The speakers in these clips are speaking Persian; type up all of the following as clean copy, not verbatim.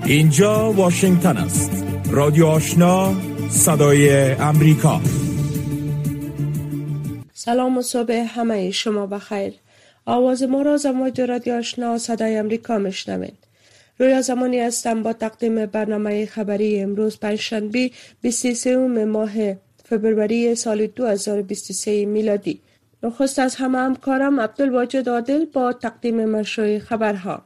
اینجا واشنگتن است. رادیو آشنا، صدای امریکا. سلام و صبح همه شما بخیر. آواز ما را از موج رادیو آشنا صدای امریکا میشنوید. رویا زمانی هستم با تقدیم برنامه خبری امروز پنجشنبه 23 ماه فبروری سال 2023 میلادی. نخست از همه همکارم عبدالواجد عادل با تقدیم مشروع خبرها.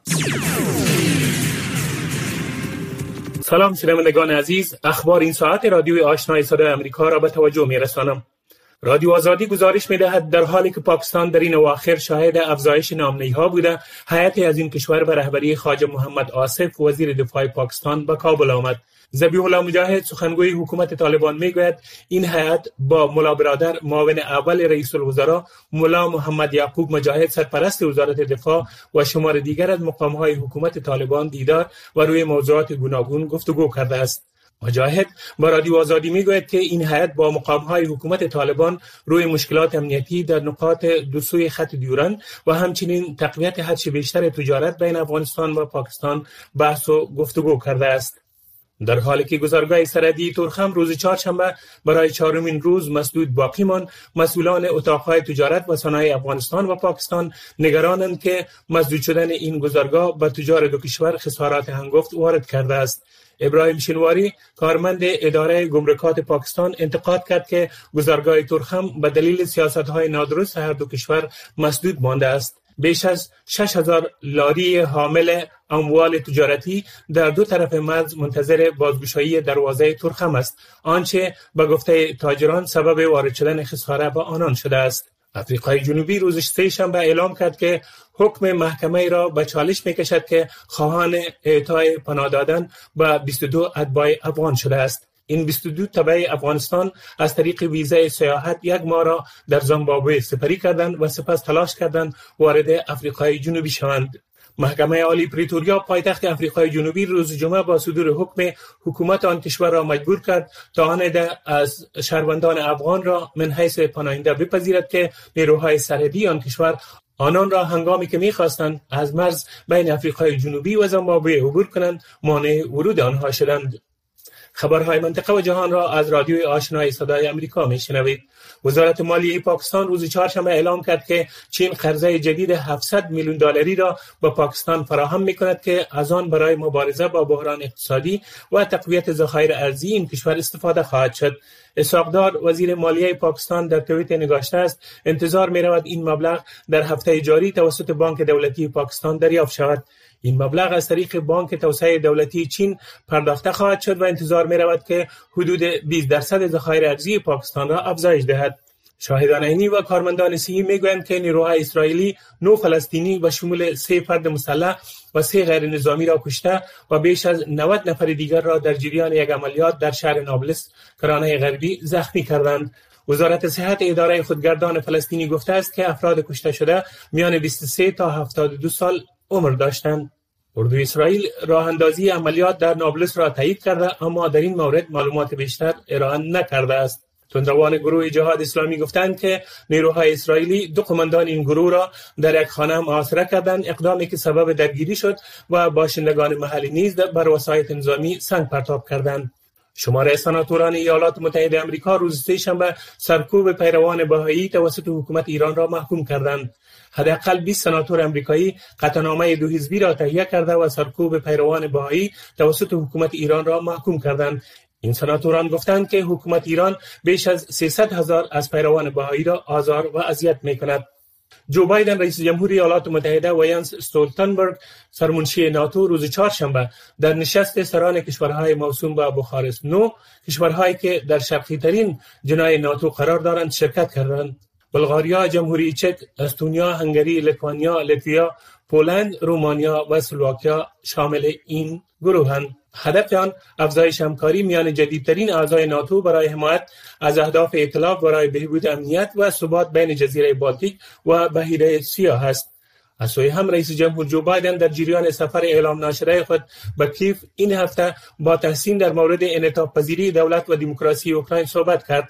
سلام شنوندگان عزیز، اخبار این ساعت رادیوی آشنای صدای امریکا را به توجه می‌رسانم. رادیو آزادی گزارش می‌دهد در حالی که پاکستان در این اواخر شاهد افزایش نام‌نهی‌ها بوده، هیئتی از این کشور به رهبری خواجه محمد آصف وزیر دفاع پاکستان به کابل آمد. ذبیح الله مجاهد سخنگوی حکومت طالبان میگوید این هیئت با ملا برادر معاون اول رئیس الوزراء ملا محمد یعقوب مجاهد سرپرست وزارت دفاع و شمار دیگر از مقام‌های حکومت طالبان دیدار و روی موضوعات گوناگون گفتگو کرده است. مجاهد با رادیو آزادی میگوید که این هیئت با مقام‌های حکومت طالبان روی مشکلات امنیتی در نقاط دو سوی خط دیورند و همچنین تقویت هرچه بیشتر تجارت بین افغانستان و پاکستان بحث و گفتگو کرده است. در حالی که گذرگاه سرحدی تورخم روز چهارشنبه برای چهارمین روز مسدود باقی ماند، مسئولان اتاق‌های تجارت و صنایع افغانستان و پاکستان نگرانند که مسدود شدن این گذرگاه به تجار دو کشور خسارات هنگفت وارد کرده است. ابراهیم شنواری کارمند اداره گمرکات پاکستان انتقاد کرد که گذرگاه تورخم به دلیل سیاست‌های نادرست هر دو کشور مسدود مانده است. بیش از 6000 لاری حامل اموال تجارتی در دو طرف مرز منتظر بازگشایی دروازه تورخم است، آنچه به گفته تاجران سبب وارد شدن خساره به آنان شده است. آفریقای جنوبی روز سه‌شنبه اعلام کرد که حکم محکمه را به چالش می‌کشد که خواهان اعطای پناه دادن به 22 اتباع افغان شده است. این 22 تبع افغانستان از طریق ویزای سیاحت یک ماه را در زیمبابوه سپری کردند و سپس تلاش کردند وارد آفریقای جنوبی شوند. محکمه عالی پریتوریا پایتخت آفریقای جنوبی روز جمعه با صدور حکم حکومت آن کشور را مجبور کرد تا آن از شهروندان افغان را من حیث پناهنده بپذیرد که نیروهای سرحدی آن کشور آنان را هنگامی که می‌خواستند از مرز بین آفریقای جنوبی و زیمبابوه عبور کنند مانع ورود آنها شدند. خبرهای منطقه و جهان را از رادیوی آشنای صدای امریکا میشنوید. وزارت مالیه پاکستان روز چهارشنبه اعلام کرد که چین قرضه جدید 700 میلیون دلاری را به پاکستان فراهم می‌کند که از آن برای مبارزه با بحران اقتصادی و تقویت ذخایر ارزی این کشور استفاده خواهد شد. اسحاق دار وزیر مالیه پاکستان در توییت نگاشته است انتظار می‌رود این مبلغ در هفته جاری توسط بانک دولتی پاکستان دریافت شود. این مبلغ از طریق بانک توسعه دولتی چین پرداخته خواهد شد و انتظار می‌رود که حدود 20% ذخایر ارزی پاکستان را افزایش دهد. شاهدان عینی و کارمندان صحی میگویند که نیروهای اسرائیلی 9 فلسطینی به شمول 3 فرد مسلح و 3 غیر نظامی را کشته و بیش از 90 نفر دیگر را در جریان یک عملیات در شهر نابلس کرانه غربی زخمی کردند. وزارت صحت اداره خودگردان فلسطینی گفته است که افراد کشته شده میان 23 تا 72 سال عمر داشتند. اردوی اسرائیل راه اندازی عملیات در نابلس را تایید کرده اما در این مورد معلومات بیشتر ارائه نکرده است. تندروان گروه جهاد اسلامی گفتند که نیروهای اسرائیلی 2 قماندان این گروه را در یک خانه محاصره کردند، اقدامی که سبب درگیری شد و باشندگان محلی نیز بر وسایط نظامی سنگ پرتاب کردند. شماره سناتوران ایالات متحده آمریکا روز سه‌شنبه سرکوب پیروان بهایی توسط حکومت ایران را محکوم کردند. حداقل 20 سناتور آمریکایی قطعنامه 2 حزبی را تهیه کرده و سرکوب پیروان بهایی توسط حکومت ایران را محکوم کردند. این سناتوران گفتند که حکومت ایران بیش از 300,000 از پیروان بهایی را آزار و اذیت می‌کند. جو بایدن رئیس جمهور ایالات متحده و ینس استولتنبرگ سرمنشی ناتو روز چهارشنبه در نشست سران کشورهای موسوم به بخارست 9 کشورهایی که در شرقی ترین جناح ناتو قرار دارند شرکت کردند. بلغاریا، جمهوری چک، استونیا، هنگری، لیتوانیا، لتویا، پولند، رومانیا و اسلواکیا شامل این گروهند. هدف آن افزایش همکاری میان جدیدترین اعضای ناتو برای حمایت از اهداف ائتلاف برای بهبود امنیت و ثبات بین جزیره بالتیک و بحیره سیاه است. از سوی هم رئیس جمهور جو بایدن در جریان سفر اعلام ناشده خود به کیف این هفته با تحسین در مورد انعطاف پذیری دولت و دموکراسی اوکراین صحبت کرد.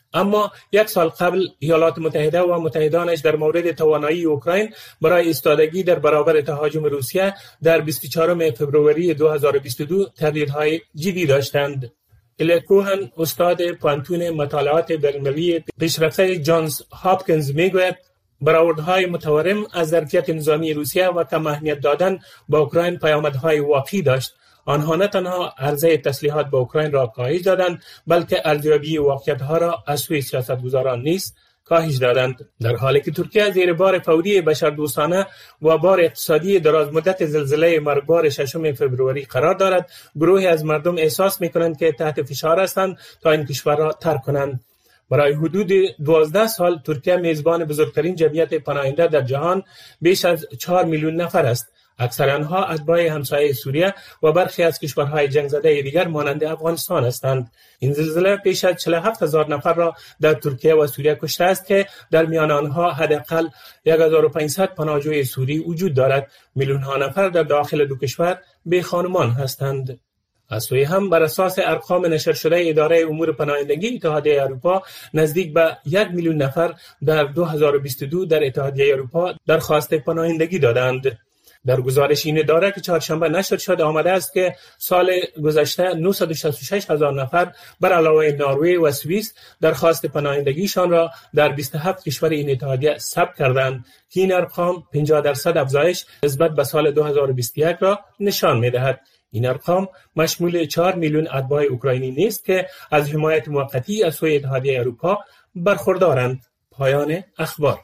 اما یک سال قبل ایالات متحده و متحدانش در مورد توانایی اوکراین برای ایستادگی در برابر تهاجم روسیه در 24 فبروری 2022 تردیدهای جدی داشتند. الی کوهن استاد پانتون مطالعات بین‌المللی پیشرفته جانز هاپکینز میگوید برآوردهای متورم از ظرفیت نظامی روسیه و کم اهمیت دادن با اوکراین پیامدهای واقعی داشت. آنها نه تنها عرضه تسلیحات به اوکراین را کاهش دادند بلکه ارزیابی واقعیت‌ها را از سوی سیاستگزاران نیز کاهش دادند. در حالی که ترکیه زیر بار فوری بشردوستانه و بار اقتصادی دراز مدت زلزله مرگبار 6 فبروری قرار دارد، گروهی از مردم احساس می‌کنند که تحت فشار هستند تا این کشور را ترک کنند. برای حدود 12 سال ترکیه میزبان بزرگترین جمعیت پناهنده در جهان بیش از 4 میلیون نفر است. اکثر آنها اتباع همسایه سوریه و برخی از کشورهای جنگ زده دیگر مانند افغانستان هستند. این زلزله بیش از 47,000 نفر را در ترکیه و سوریه کشته است که در میان آنها حداقل 1500 پناهجوی سوری وجود دارد. میلیون ها نفر در داخل دو کشور بی خانمان هستند. از سوی هم بر اساس ارقام نشر شده اداره امور پناهندگی اتحادیه اروپا نزدیک به 1 میلیون نفر در 2022 در اتحادیه اروپا درخواست پناهندگی دادند. در گزارش این اداره که چهارشنبه نشر شده آمده است که سال گذشته 966,000 نفر بر علاوه نروژ و سوئیس درخواست پناهندگیشان را در 27 کشور این اتحادیه ثبت کردند که این ارقام 50% افزایش نسبت به سال 2021 را نشان می‌دهد. این ارقام مشمول 4 میلیون اتباع اوکراینی نیست که از حمایت موقتی از سوی اتحادیه اروپا برخوردارند. پایان اخبار.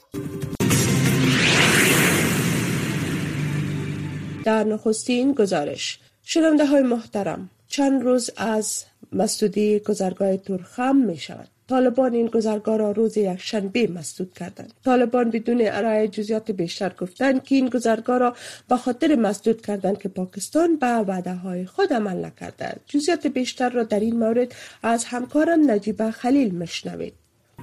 در نخستین گزارش، شنونده های محترم، چند روز از مسدودی گذرگاه تورخم می شود. طالبان این گذرگاه را روز یکشنبه مسدود کردند. طالبان بدون ارائه جزئیات بیشتر گفتند که این گذرگاه را به خاطر مسدود کردند که پاکستان به وعده های خود عمل نکرده. جزئیات بیشتر را در این مورد از همکارم نجیبه خلیل میشنوید.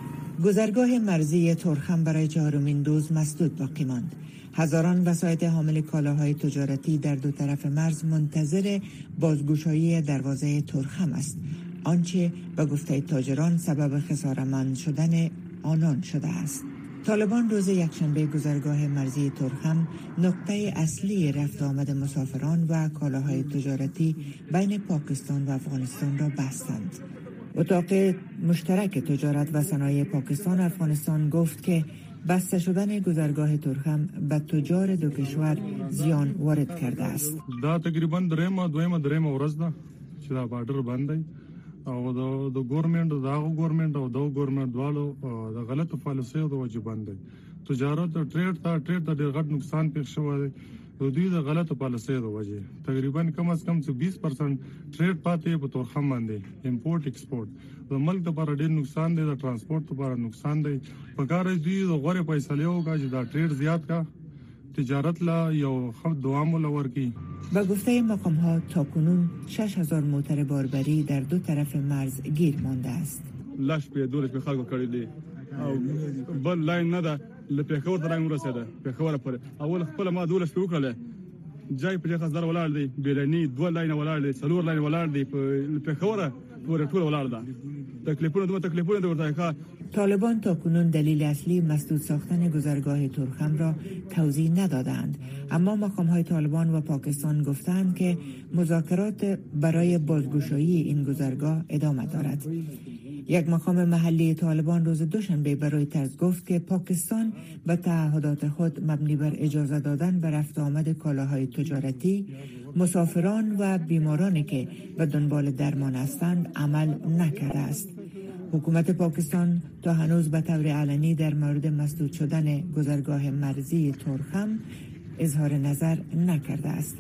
گذرگاه مرزی تورخم برای 4مین دوز مسدود باقی ماند. هزاران وسایط حامل کالاهای تجارتی در دو طرف مرز منتظر بازگشایی دروازه تورخم است، آنچه به گفته تاجران سبب خساره‌مند شدن آنان شده است. طالبان روز یکشنبه گذرگاه مرزی تورخم نقطه اصلی رفت آمد مسافران و کالاهای تجارتی بین پاکستان و افغانستان را بستند. اتاق مشترک تجارت و صنایع پاکستان و افغانستان گفت که بسته شدن گذرگاه تورخم به تجار دو کشور زیان وارد کرده است. دا تقریبا درېمه ورځ ده چې دا بارډر بند دی او د ګورنمنت دغه ګورنمنت او د ګورنمنت دوالو د غلطو پالیسیو د وجې بند دی. تجارت او ټریډ ته ډېر غټ نقصان پېښ شوی دی د دوی د غلطو پالیسیو د وجې. تقریبا کم از کم 20% ټریډ پاتې په تورخم باندې امپورټ ایکسپورټ د ملک لپاره ډېر نقصان دی، د ترانسپورټ لپاره نقصان دی. په کار دوی د غوړې فیصلې وکړي چې دا ټریډ زیات کا تجارت لا یو خط دوام ولور کی. با گفته مقام ها تاکنون 6,000 موتر باربری در دو طرف مرز گیر مانده است. لاش په دولش په خلکو کړی دی او بل لاین نه ده لپیکور ترنګ ورسېده پیکور پر اول خپل ما دولش په وکړه جای په خزر ولاړ دی بیرنی دوه لاین ولاړ دی څلور لاین ولاړ دی په پیکور پورې ټول ولاړ ده. تکلیفونه ورته. طالبان تاکنون دلیل اصلی مسدود ساختن گذرگاه تورخم را توضیح ندادند، اما مقام‌های طالبان و پاکستان گفتند که مذاکرات برای بازگشایی این گذرگاه ادامه دارد. یک مقام محلی طالبان روز دوشنبه به رویترز گفت که پاکستان به تعهدات خود مبنی بر اجازه دادن به رفت آمد کالاهای تجارتی، مسافران و بیمارانی که به دنبال درمان هستند عمل نکرده است. حکومت پاکستان تا هنوز به طور علنی در مورد مسدود شدن گذرگاه مرزی تورخم اظهار نظر نکرده است.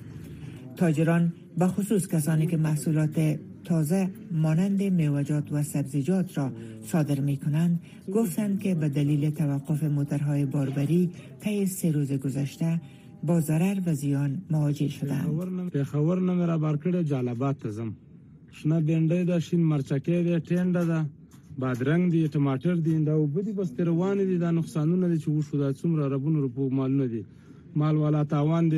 تاجران به خصوص کسانی که محصولات تازه مانند میوه‌جات و سبزیجات را صادر می کنند گفتند که به دلیل توقف موترهای باربری طی 3 روز گذشته با ضرر و زیان مواجه شدند. پیښور نه را بار کړه جالبات تزم شنه بینډۍ ده، شین مرچکې ده، ټینډه ده، بادرنګ دی، ټماټر دی، دا وبدي بس روان دي. دا نقصانونه دي چې وشو دا څومره ربونو روپو مالونه دي، مال والا تاوان دي.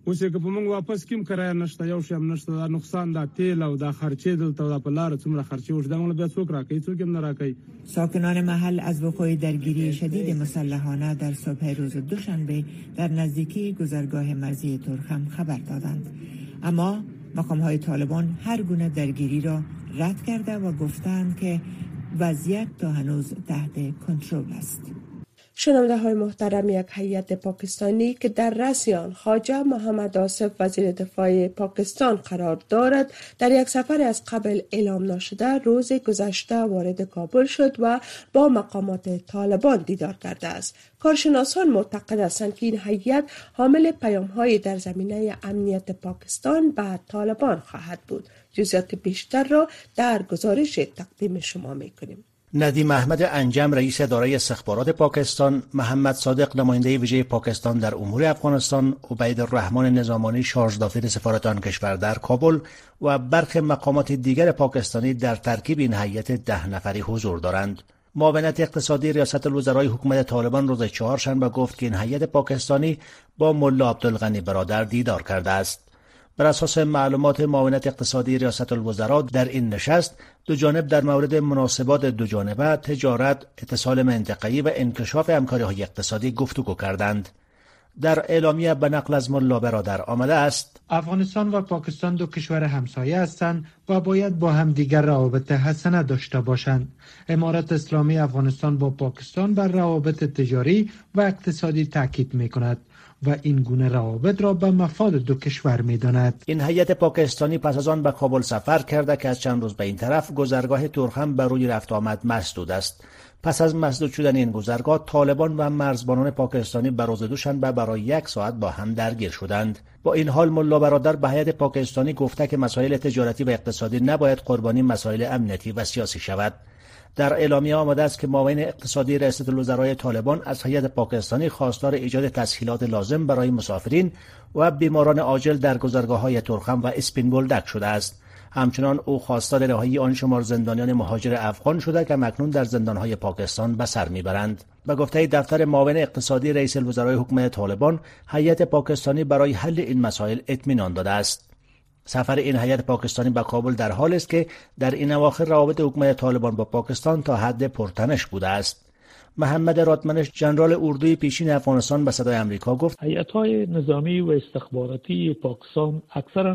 اوس که په موږ واپس کیم کرایه نشته، یو شی هم نشته، دا نقصان دا تیل او دا خرچې دلته دا په لار څومره خرچې وش دا موږ بیا څوک راکړي، څوک هم نه راکړي. ساکنان محل از وقوع درگیری شدید مسلحانه در صبح روز دوشنبه در نزدیکی گذرگاه مرزی ترخم خبر دادند، اما مقام‌های طالبان هر گونه درگیری را رد کرده و گفتند که وضعیت تا هنوز تحت کنترل است. شنونده های محترم، یک هیئت پاکستانی که در رأس آن خواجه محمد آصف وزیر دفاع پاکستان قرار دارد، در یک سفر از قبل اعلام نشده روز گذشته وارد کابل شد و با مقامات طالبان دیدار کرده است. کارشناسان معتقد هستند که این هیئت حامل پیام‌های در زمینه امنیت پاکستان به طالبان خواهد بود. جزئیات بیشتر را در گزارش تقدیم شما می‌کنیم. ندیم احمد انجم رئیس اداره استخبارات پاکستان، محمد صادق نماینده ویژه پاکستان در امور افغانستان، عبید الرحمن نظامانی شارژ دافته سفارت آن کشور در کابل و برخی مقامات دیگر پاکستانی در ترکیب این هیئت 10 نفری حضور دارند. معاونت اقتصادی ریاست الوزرای حکومت طالبان روز چهارشنبه گفت که این هیئت پاکستانی با ملا عبدالغنی برادر دیدار کرده است. بر اساس معلومات معاونت اقتصادی ریاست الوزراء در این نشست دو جانب در مورد مناسبات دو جانبه، تجارت، اتصال منطقه‌ای و انکشاف همکاری‌های اقتصادی گفتگو کردند. در اعلامیه به نقل از ملا برادر آمده است: افغانستان و پاکستان دو کشور همسایه هستند و باید با هم دیگر روابط حسنه داشته باشند. امارت اسلامی افغانستان با پاکستان بر روابط تجاری و اقتصادی تاکید می‌کند و این گونه روابط را به مفاد دو کشور می‌داند. این هیئت پاکستانی پس از آن به کابل سفر کرده که از چند روز به این طرف گذرگاه ترخم بر روی رفت آمد مسدود است. پس از مسدود شدن این گذرگاه، طالبان و مرزبانان پاکستانی بر روز دوشنبه برای 1 ساعت با هم درگیر شدند. با این حال ملا برادر به هیئت پاکستانی گفته که مسائل تجارتی و اقتصادی نباید قربانی مسائل امنیتی و سیاسی شود. در اعلامیه آمده است که معاون اقتصادی ریاست الوزرای طالبان از هیئت پاکستانی خواستار ایجاد تسهیلات لازم برای مسافرین و بیماران عاجل در گذرگاه‌های ترخم و اسپین بولدک شده است. همچنان او خواستار رهایی آن شمار زندانیان مهاجر افغان شده که مکنون در زندان‌های پاکستان به سر میبرند. به گفته دفتر معاون اقتصادی رئیس الوزرای حکومت طالبان، هیئت پاکستانی برای حل این مسائل اطمینان داده است. سفر این هیئت پاکستانی به کابل در حال است که در این اواخر روابط حکومت طالبان با پاکستان تا حد پرتنش بوده است. محمد رادمنش ژنرال اردوی پیشین افغانستان به صدای آمریکا گفت: هیئت‌های نظامی و استخباراتی پاکستان اکثراً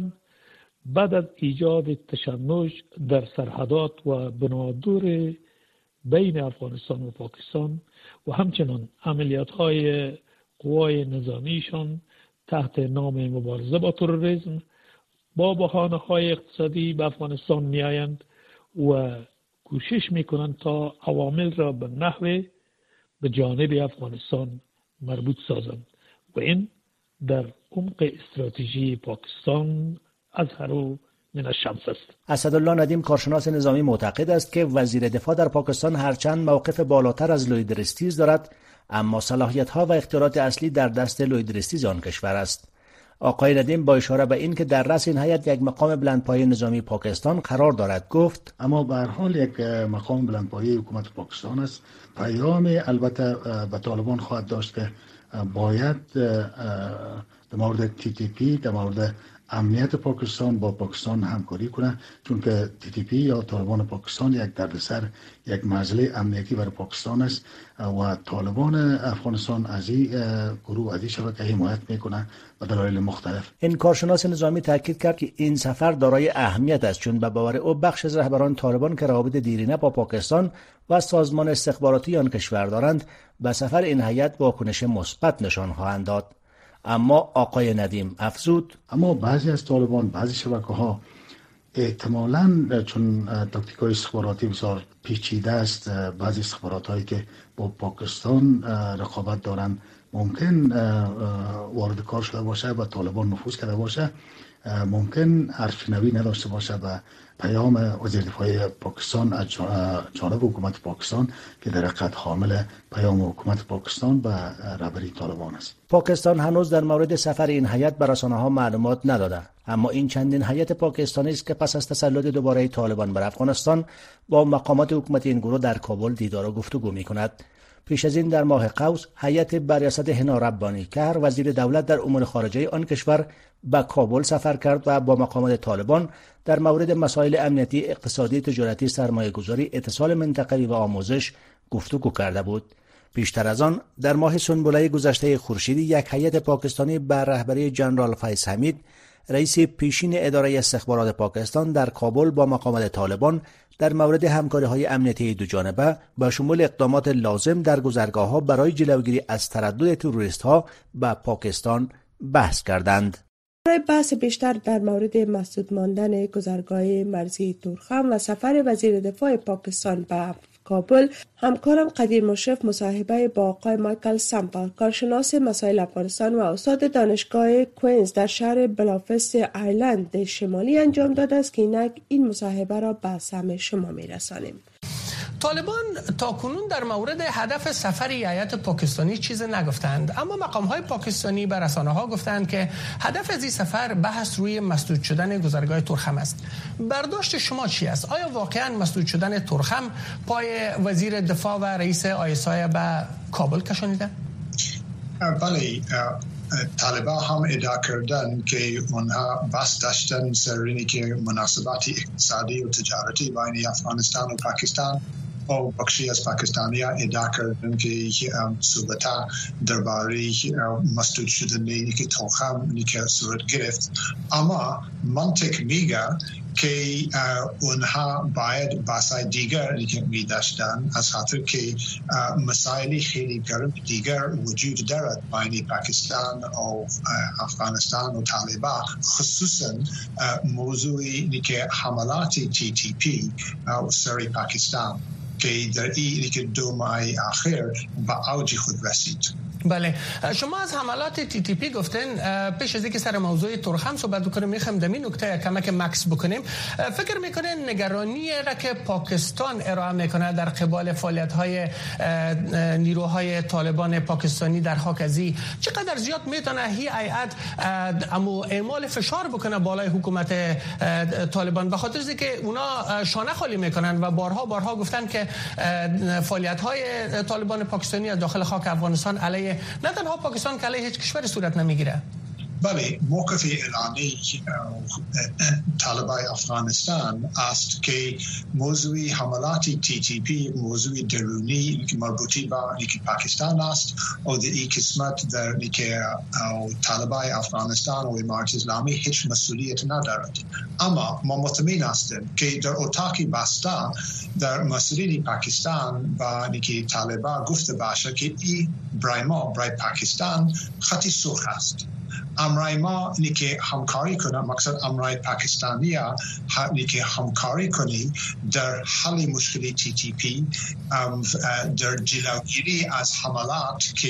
بعد از ایجاد تشنج در سرحدات و بنادور بین افغانستان و پاکستان و همچنان عملیات‌های قوای نظامیشان تحت نام مبارزه با تروریسم با بحانه‌های اقتصادی به افغانستان می‌آیند و کوشش می‌کنند تا عوامل را به نحو به جانب افغانستان مربوط سازند و این در عمق استراتژی پاکستان اظهر من الشمس است. اسدالله ندیم کارشناس نظامی معتقد است که وزیر دفاع در پاکستان هرچند موقف بالاتر از لوید رستیز دارد، اما صلاحیت‌ها و اختیارات اصلی در دست لوید رستیز آن کشور است. آقای ندیم با اشاره به این که در رأس این هیئت یک مقام بلندپایه نظامی پاکستان قرار دارد گفت: اما به هر حال یک مقام بلندپایه حکومت پاکستان است. پیام البته به طالبان خواهد داشت که باید در مورد TTP، در مورد امنیت پاکستان با پاکستان همکاری کنه، چون که TTP یا طالبان پاکستان یک دردسر، یک مسئله امنیتی برای پاکستان است و طالبان افغانستان از این گروه، از این شبکه حمایت میکنه به دلایل مختلف. این کارشناس نظامی تاکید کرد که این سفر دارای اهمیت است، چون به باور او بخش از رهبران طالبان که روابط دیرینه با پاکستان و سازمان استخباراتی آن کشور دارند، به سفر این هیئت واکنش مثبت نشان خواهند داد. اما آقای ندیم افزود: اما بعضی از طالبان، بعضی شبکه‌ها احتمالاً چون تاکتیک‌های استخباراتی بسیار پیچیده است، بعضی استخبارات‌هایی که با پاکستان رقابت دارند ممکن وارد کار شده باشه و طالبان نفوذ کرده باشه، ممکن حرفشنوی نداشته باشه و پیام وزیر دفاع پاکستان از جانب حکومت پاکستان که در حقیقت حامل پیام حکومت پاکستان و رهبری طالبان است. پاکستان هنوز در مورد سفر این هیئت به رسانه‌ها معلومات نداده، اما این چندین هیئت پاکستانی است که پس از تسلط دوباره طالبان بر افغانستان با مقامات حکومت این گروه در کابل دیدار و گفتگو می‌کند. پیش از این در ماه قوس هیئت بریاست هنا ربانی که هر وزیر دولت در امور خارجه آن کشور به کابل سفر کرد و با مقامات طالبان در مورد مسائل امنیتی، اقتصادی، تجارتی، سرمایه‌گذاری، اتصال منطقه‌ای و آموزش گفتگو کرده بود. پیشتر از آن در ماه سنبله گذشته خورشیدی یک هیئت پاکستانی بر رهبری جنرال فیض حمید رئیس پیشین اداره استخبارات پاکستان در کابل با مقامات طالبان در مورد همکاری‌های امنیتی دوجانبه با شمول اقدامات لازم در گذرگاه‌ها برای جلوگیری از تردد تروریست‌ها به پاکستان بحث کردند. برای بحث بیشتر در مورد مسدود ماندن گذرگاه مرزی تورخم و سفر وزیر دفاع پاکستان به کابل، همکارم قدیر مشرف مصاحبه با آقای مایکل سامپل، کارشناس مسائل افغانستان و استاد دانشگاه کوینز در شهر بلافاست ایرلند شمالی انجام داده است که اینک این مصاحبه را به سمع شما میرسانیم. طالبان تاکنون در مورد هدف سفر هیئت پاکستانی چیز نگفتند، اما مقام‌های پاکستانی به رسانه‌ها گفتند که هدف از این سفر بحث روی مسدود شدن گذرگاه تورخم است. برداشت شما چی است؟ آیا واقعاً مسدود شدن تورخم پای وزیر دفاع و رئیس آیسای به کابل کشانیده؟ بله، طالبان هم ادعا کردن که اونها بس داشتن سر اینی که مناسبات اقتصادی و تجارتی بین افغانستان و پاکستان و بخشی از پاکستانی‌ها ادعا کردن که صحبت درباره مسدود شدن که تورخم که صورت گرفت، اما منطق میگه که اونها باید بحث‌های دیگر که می داشتن، از خاطر که مسائلی خیلی گرم دیگر وجود دارد بین پاکستان و افغانستان و طالبان، خصوصا موضوعی که حملات TTP سر پاکستان که در این که 2 ماه آخر به اوج خود رسید. بله، شما از حملات TTP گفتن. پیش از اینکه سر موضوع تورخم صحبت بکنیم میخوام در این نکته کمک مکس بکنیم. فکر میکنین نگرانی را که پاکستان ارائه میکنه در قبال فعالیت‌های نیروهای طالبان پاکستانی در خاک ازی چقدر زیاد میتونه هی هیئت اعمال فشار بکنه بالای حکومت طالبان، به خاطر اینکه اونا شانه خالی میکنن و بارها گفتن که فعالیت‌های طالبان پاکستانی از داخل خاک افغانستان علیه نه تنها پاکستان که علیه هیچ کشوری صورت نمیگیره. بله، موقف اعلانی طالبان افغانستان است که موضوع حملات TTP موضوع درونی که مربوطی به پاکستان است و در این قسمت در که طالبان افغانستان و امارت اسلامی هیچ مسئولیت ندارد. اما ما مطمئن هستیم که در اتاقی بسته در مسئله پاکستان و که طالبان گفته باشه که این برای پاکستان خطی سرخ است. امرای ما که همکاری کنه، مقصد امرای پاکستانی که همکاری کنی در حل مشکل TTP، در جلوگیری از حملات که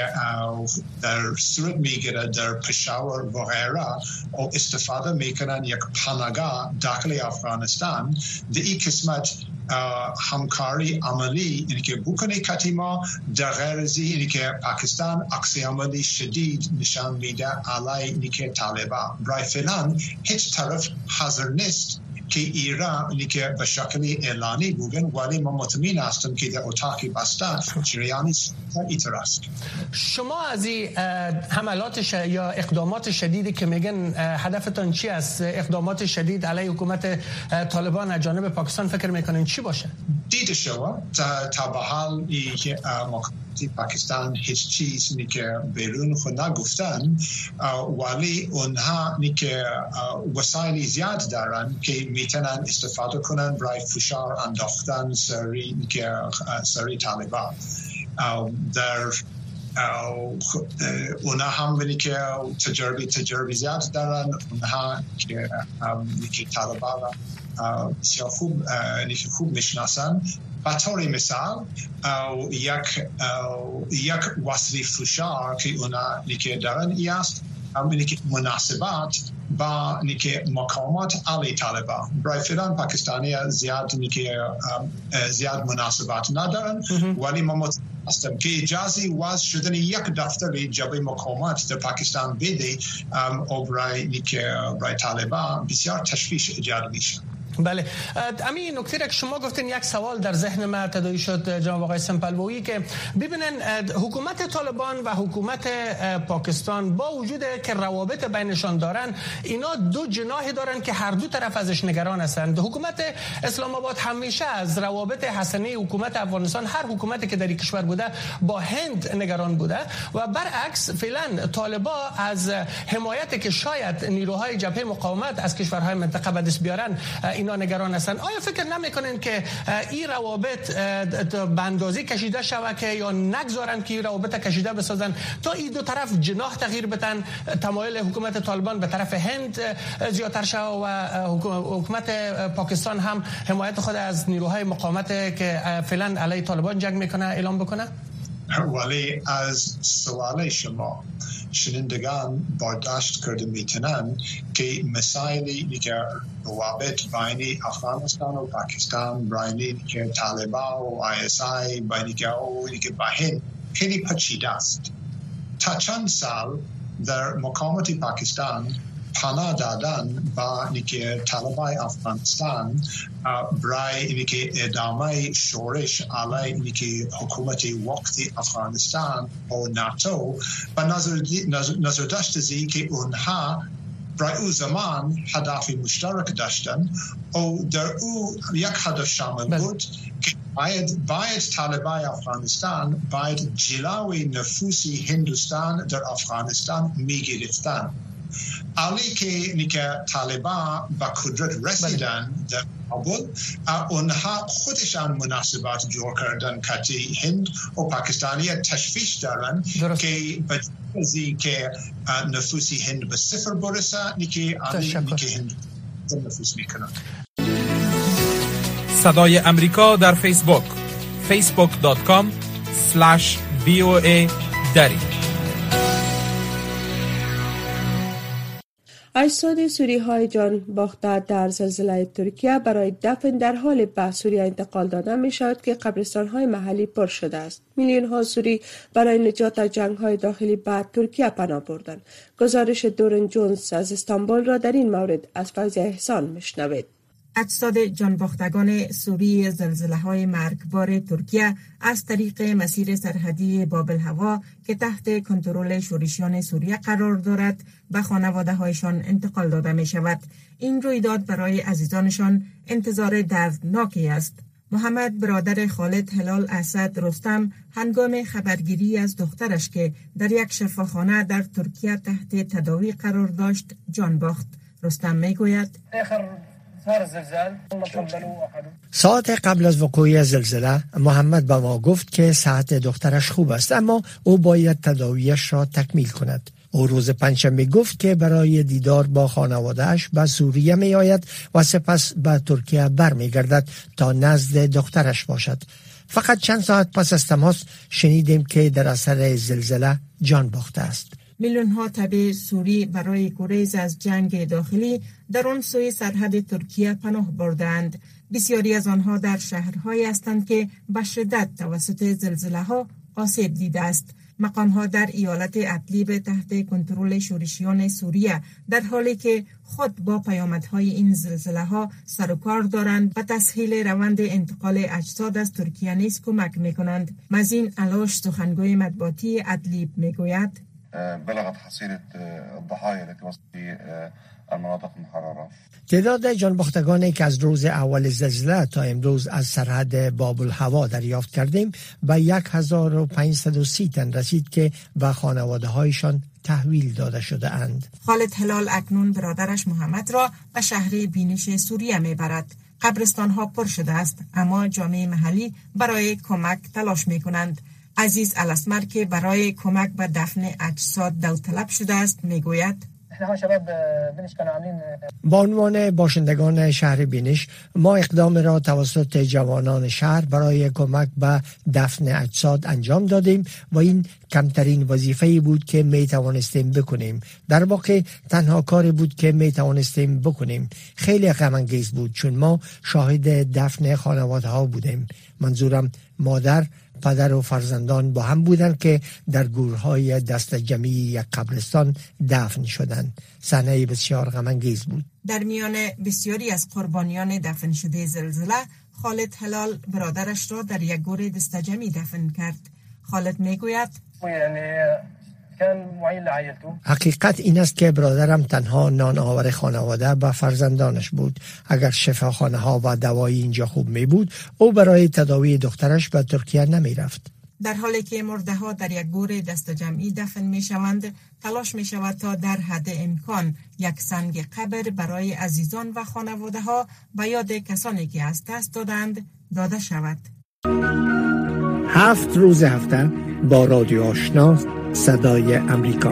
در صورت میگیره در پشاور و غیره و استفاده میکنن یک پناهگاه داخل افغانستان. در این قسمت همکاری عملی که بکنه که ما در غیر از این که پاکستان عکس عملی شدید نشان میده علیه که طالبان. برای فعلا هیچ طرف حاضر نیست که ایران که به شکل اعلانی بودن، ولی ما مطمئن هستیم که در اتاقی بسته جریانی ایتر است. شما از این حملات یا اقدامات شدیدی که میگن هدفتان چی است، اقدامات شدید علیه حکومت طالبان از جانب پاکستان، فکر میکنین چی باشه؟ دیده شما تا به حال که پاکستان هیچ چیزی که بیرون خود نگفتن، ولی اونها که وسایلی زیاد دارن که میتونن استفاده کنن برای فشار انداختن سری طالبان. در اونها هم که تجربه زیاد دارن، اونها که طالبان بسیار خوب میشناسن. به طور مثال یک وسیله فشار که اونا که دارن ای است که مناسبات با مقامات علی طالبان. برای فعلا پاکستانی زیاد مناسبات ندارن، ولی ما هستم که اجازه وضع شدن یک دفتر جبهه مقامات در پاکستان بده و برای طالبان بسیار تشویش ایجاد میشه. بله، همین نکته که شما گفتین یک سوال در ذهن من تداعی شد جناب آقای سمپلویی که ببینن حکومت طالبان و حکومت پاکستان با وجود که روابط بینشان دارن، اینا دو جناح دارن که هر دو طرف ازش نگران هستند. حکومت اسلام آباد همیشه از روابط حسنه حکومت افغانستان، هر حکومتی که در این کشور بوده، با هند نگران بوده و برعکس فعلا طالبان از حمایتی که شاید نیروهای جبهه مقاومت از کشورهای منطقه به دست بیارن اینا نگران هستند. آیا فکر نمیکنین که این روابط به اندازه کشیده شود که یا نگذارن که این روابط کشیده بسازن تا این دو طرف جناح تغییر بدن، تمایل حکومت طالبان به طرف هند زیادتر شود و حکومت پاکستان هم حمایت خود از نیروهای مقاومت که فعلا علیه طالبان جنگ میکنه اعلام بکنه؟ ولی از سوال شما شنوندگان برداشت کرده میتونن که مسائلی که روابط بین افغانستان و پاکستان، بین که طالبان و ISI، بین که با هند خیلی پیچیده است. تا چند سال در مقاومت پاکستان پناه دادن با اینکه طالبان افغانستان برای اینکه ادامه شورش علیه اینکه حکومت وقتی افغانستان و ناتو و نظر داشته زی که اونها برای او زمان هدف مشترک داشتن و در او یک هدف شامل بود که باید طالبان افغانستان باید جلوی نفوذ هندوستان در افغانستان میگرفتن. علی که طالبان به قدرت رسیدن در کابل، اونها خودشان مناسبات جور کردن که هند و پاکستانی تشویش دارن که بجزی که نفوذ هند به صفر برسه، که هند نفوذ میکنن. صدای امریکا در فیسبوک facebook.com/VOA دری. اجساد سوری های جان باخته در زلزله ترکیه برای دفن در حال به سوریه انتقال داده می شود که قبرستان های محلی پر شده است. میلیون ها سوری برای نجات از جنگ های داخلی به ترکیه پناه بردند. گزارش دورن جونز از استانبول را در این مورد از فوزیه احسان میشنوید. اجساد جانباختگان سوری زلزله‌های مرگبار ترکیه از طریق مسیر سرحدی باب الهوا که تحت کنترل شورشیان سوریه قرار دارد به خانواده‌هایشان انتقال داده می‌شود. این رویداد برای عزیزانشان انتظار دردناکی است. محمد برادر خالد هلال اسد رستم هنگام خبرگیری از دخترش که در یک شفاخانه در ترکیه تحت تداوی قرار داشت جان باخت. رستم میگوید ساعت قبل از وقوع زلزله محمد به ما گفت که صحت دخترش خوب است، اما او باید تداویش را تکمیل کند. او روز پنجشنبه گفت که برای دیدار با خانواده‌اش به سوریه می آید و سپس به ترکیه برمی گردد تا نزد دخترش باشد. فقط چند ساعت پس از تماس شنیدیم که در اثر زلزله جان باخته است. میلیون ها تبع سوری برای گریز از جنگ داخلی در آن سوی سرحد ترکیه پناه بردند. بسیاری از آنها در شهرهایی هستند که به شدت توسط زلزله ها آسیب دیده است. مقام‌ها در ایالت ادلیب تحت کنترل شورشیان سوریه در حالی که خود با پیامدهای این زلزله‌ها سر و کار دارند و تسهیل روند انتقال اجساد از ترکیه نیز کمک می‌کنند. مزین علاش سخنگوی مطبوعاتی ادلیب میگوید بلغت حصيلة الضحايا التي وصلت في المناطق المحررة. تعداد جانباختگانی که از روز اول زلزله تا امروز از سرحد باب الهوا دریافت کردیم به 1530 تن رسید که به خانواده هایشان تحویل داده شده اند. خالد هلال اکنون برادرش محمد را به شهر بینش سوریه میبرد. قبرستان ها پر شده است، اما جامعه محلی برای کمک تلاش می کنند. عزیز الاسمر که برای کمک به دفن اجساد داوطلب شده است میگوید با عنوان باشندگان شهر بینش ما اقدام را توسط جوانان شهر برای کمک به دفن اجساد انجام دادیم و این کمترین وظیفه‌ای بود که می توانستیم بکنیم. در واقع تنها کاری بود که می توانستیم بکنیم. خیلی غم انگیز بود چون ما شاهد دفن خانواده ها بودیم. منظورم مادر، پدر و فرزندان با هم بودند که در گورهای دست جمعی یک قبرستان دفن شدند. صحنه بسیار غم انگیز بود. در میان بسیاری از قربانیان دفن شده زلزله، خالد هلال برادرش را در یک گور دست جمعی دفن کرد. خالد میگوید حقیقت این است که برادرم تنها نان آور خانواده و فرزندانش بود. اگر شفاخانه ها و دوایی اینجا خوب می بود، او برای تداوی دخترش به ترکیه نمی رفت. در حالی که مرده ها در یک گور دست جمعی دفن می شوند، تلاش می شود تا در حد امکان یک سنگ قبر برای عزیزان و خانواده ها به یاد کسانی که از دست دادند داده شود. 7 روز هفته با رادیو آشنا صدای امریکا.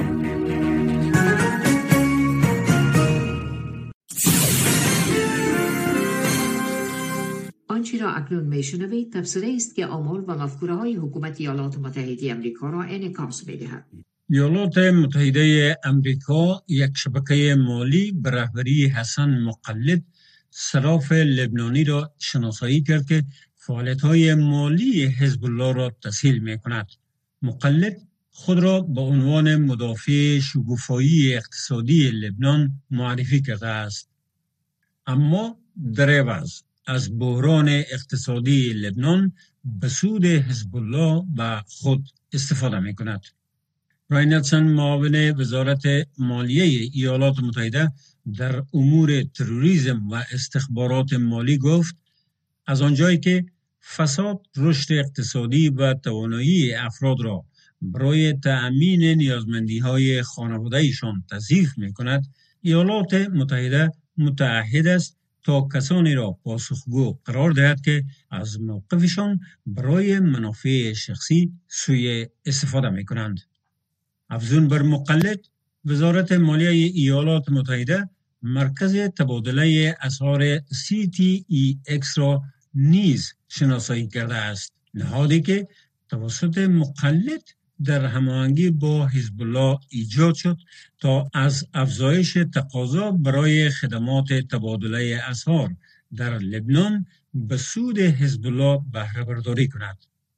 آنچه را اکنون میشنوید تفسیری است که آمال و مفکوره های حکومت ایالات متحده امریکا را انعکاس می‌دهد. ایالات متحده امریکا یک شبکه مالی به رهبری حسن مقلد صراف لبنانی را شناسایی کرد که فعالیت‌های مالی حزب الله را تسهیل می‌کند. مقلد خود را به عنوان مدافع شکوفایی اقتصادی لبنان معرفی کرده است. اما در عوض از بحران اقتصادی لبنان به سود حزب الله و خود استفاده می‌کند. رای نلسون معاون وزارت مالیه ایالات متحده در امور تروریسم و استخبارات مالی گفت از آنجایی که فساد رشد اقتصادی و توانایی افراد را برای تأمین نیازمندی‌های خانواده‌ایشان تضعیف می‌کند، ایالات متحده متعهد است تا کسانی را پاسخگو قرار دهد که از موقفشان برای منافع شخصی سوء استفاده می‌کنند. افزون بر مقلد، وزارت مالیه ایالات متحده مرکز تبادله اسعار CTEX را نیز شناسایی کرده است، نهادی که توسط مقلد در هماهنگی با حزب الله ایجاد شد تا از افزایش تقاضا برای خدمات تبادله اسعار در لبنان به سود حزب الله بهره برداری کند.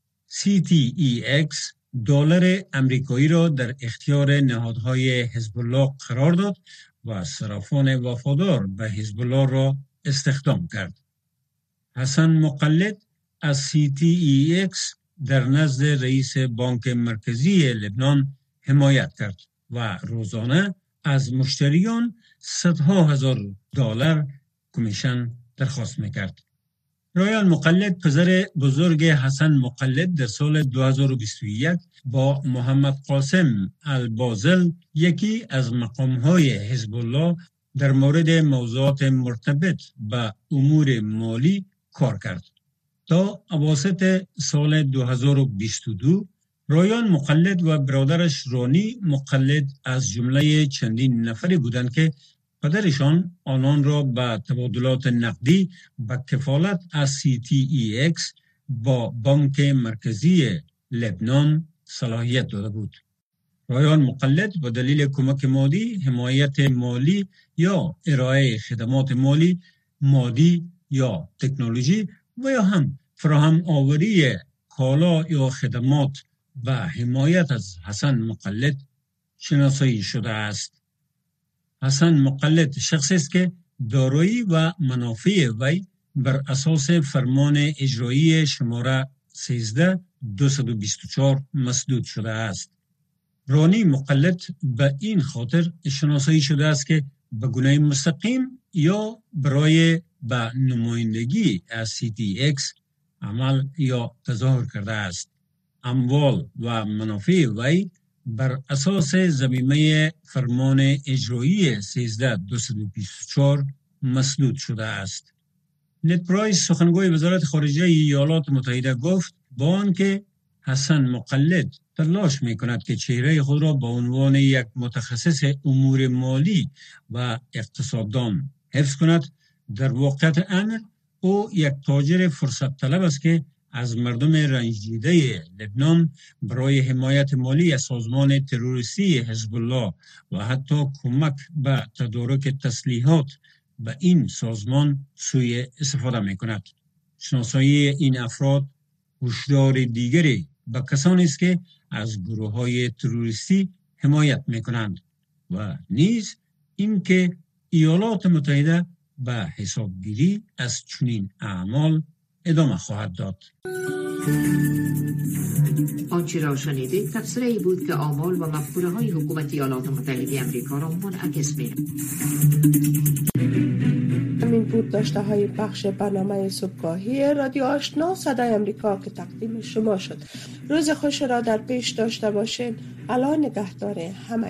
CTEX دلار امریکایی را در اختیار نهادهای حزب الله قرار داد و صرافان وفادار به حزب الله را استخدام کرد. حسن مقلد از CTEX در نزد رئیس بانک مرکزی لبنان حمایت کرد و روزانه از مشتریان صدها هزار دلار کمیشن درخواست میکرد. رایان مقلد پسر بزرگ حسن مقلد در سال 2021 با محمد قاسم البازل، یکی از مقامهای حزب الله، در مورد موضوعات مرتبط به امور مالی کار کرد. تا اواسط سال 2022 رایان مقلد و برادرش رانی مقلد از جمله چندین نفری بودند که پدرشان آنان را به تبادلات نقدی به کفالت از CTEX با بانک مرکزی لبنان صلاحیت داده بود. رایان مقلد به دلیل کمک مادی، حمایت مالی یا ارائه خدمات مالی، مادی یا تکنولوژی و یا هم فراهم آوری کالا یا خدمات و حمایت از حسن مقلد شناسایی شده است. حسن مقلد شخصی است که دارایی و منافع وی بر اساس فرمان اجرایی شماره 13224 مسدود شده است. رانی مقلد به این خاطر شناسایی شده است که به گونه مستقیم یا برای به نمایندگی از CTEX عمل یا تظاهر کرده است. اموال و منافع وی بر اساس ضمیمه فرمان اجرایی 13224 مسدود شده است. نت پرایس سخنگوی وزارت خارجه ایالات متحده گفت با آنکه حسن مقلد تلاش می‌کند که چهره خود را به عنوان یک متخصص امور مالی و اقتصاددان حفظ کند، در واقعیت امر او یک تاجر فرصت طلب است که از مردم رنجیده لبنان برای حمایت مالی از سازمان تروریستی حزب الله و حتی کمک به تدارک تسلیحات به این سازمان سوء استفاده می‌کند. شناسایی این افراد هشدار دیگری به کسانی است که از گروه‌های تروریستی حمایت می‌کنند و نیز اینکه ایالات متحده به حسابگیری از چنین اعمال ادامه خواهد داد. آنچه را شنیدید تفسیری بود که آمال و مفکوره‌های حکومت ایالات متحده آمریکا را منعکس می‌کند. همین بود داشته های بخش برنامه صبحگاهی رادیو آشنا صدای امریکا که تقدیم شما شد. روز خوش را در پیش داشته باشین. الان نگهدار همه.